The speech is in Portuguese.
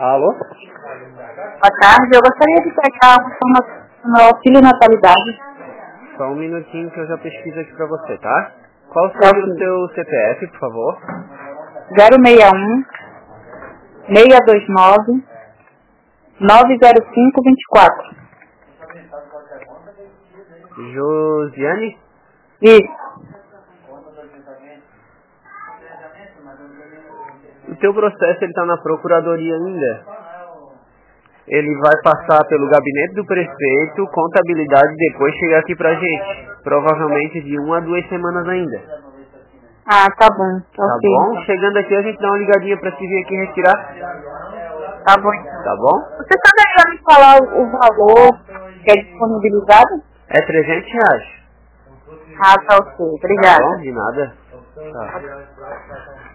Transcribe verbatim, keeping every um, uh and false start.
Alô? Boa tarde, eu gostaria de pegar uma informação no auxílio natalidade. Só um minutinho que eu já pesquiso aqui pra você, tá? Qual seria o seu C P F, por favor? zero seis um, seis dois nove, nove zero cinco dois quatro. Josiane? Isso. O teu processo ele tá na procuradoria ainda. Ele vai passar pelo gabinete do prefeito, contabilidade, e depois chegar aqui pra gente. Provavelmente de uma a duas semanas ainda. Ah, tá bom. Tá Ok. bom? Chegando aqui a gente dá uma ligadinha pra te vir aqui retirar. Tá bom então. Tá bom? Você saberia me falar o, o valor que é disponibilizado? É trezentos reais. Ah, tá ok. Tá Obrigada. bom? De nada. Tchau.